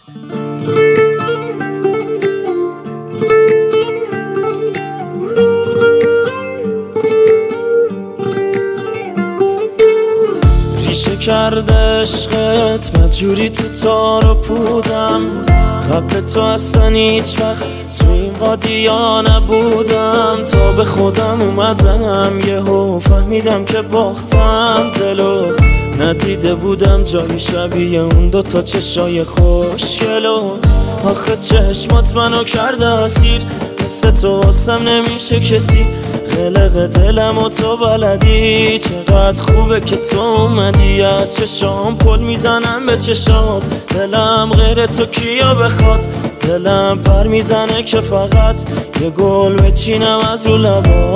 ریشه کرده عشقت مجبوری تو تار و پودم، قبل تو اصلا هیچ وقت تو این وادیا نبودم. تا به خودم اومدم یهو فهمیدم که باختم، دلو ندیده بودم جایی شبیه اون دوتا چشای خوشگلو. آخه چشمات منو کرده اسیر، مثل تو واسم نمیشه کسی. خلق دلم و تو بلدی، چقدر خوبه که تو اومدی. از چشام پل میزنم به چشات، دلم غیر تو کیا بخواد. دلم پر میزنه که فقط یه گل بچینم از رو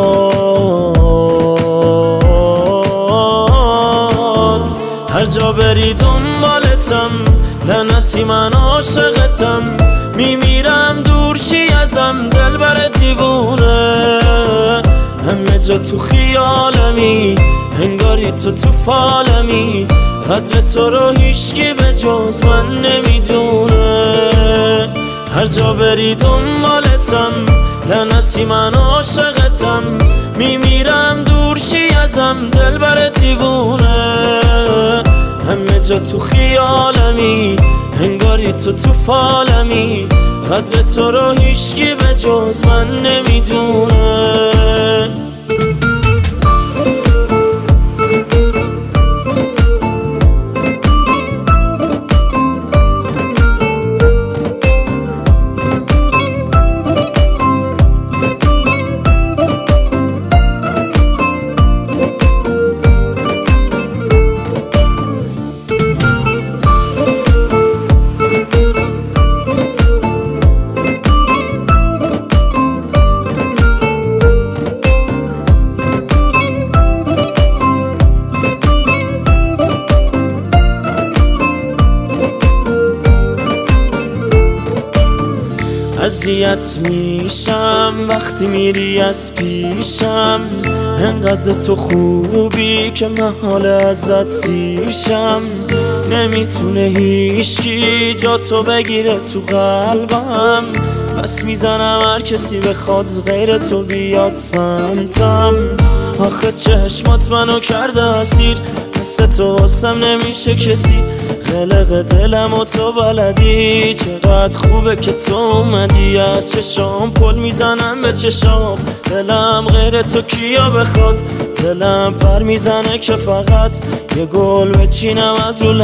لبات. هر جا بری دنبالتم، لعنتی من عاشقتم. میمیرم دور شی ازم دلبر دیوونه. همه جا تو خیالمی، انگاری تو فالمی. قدر تو رو هیچکی به جز من نمیدونه. هر جا بری دنبالتم، لعنتی من عاشقتم. میمیرم دور شی ازم دلبر دیوونه. همه جا تو خیالمی، انگاری تو فالمی. قدر تو رو هیچکی به جز من نمیدونه. اذیت میشم وقتی میری از پیشم، انقدر تو خوبی که من حال ازت سیرشم. نمیتونه هیچکی جا تو بگیره تو قلبم، پس میزنم هر کسی بخواد غیر تو بیاد سمتم. آخه چشمات منو کرده اسیر، مثل تو واسم نمیشه کسی. خلق دلم و تو بلدی، چقدر خوبه که تو اومدی. از چشام پل میزنم به چشات، دلم غیر تو کیا بخواد. دلم پر میزنه که فقط یه گل بچینم از رو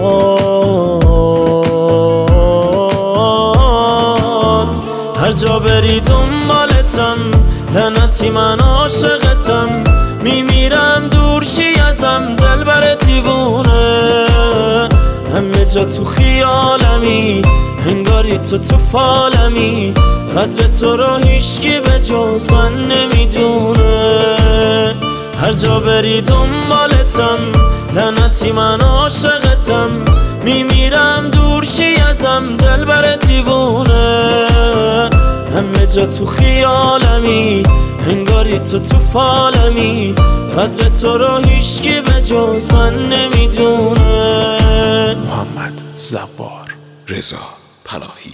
لبات. هر جا بری دنبالتم، لعنتی من عاشقتم. میمیرم دور شی ازم دلبر دیوونه. همه جا تو خیالمی، انگاری تو فالمی. قدر تو رو هیچکی به جز من نمیدونه. هر جا بری دنبالتم، لعنتی من عاشقتم. میمیرم دور شی ازم دلبر دیوونه. همه جا تو خیالمی، انگاری تو فالمی. قدر تو رو هیچکی به جز من نمیدونه. محمد زوار رضا پناهی.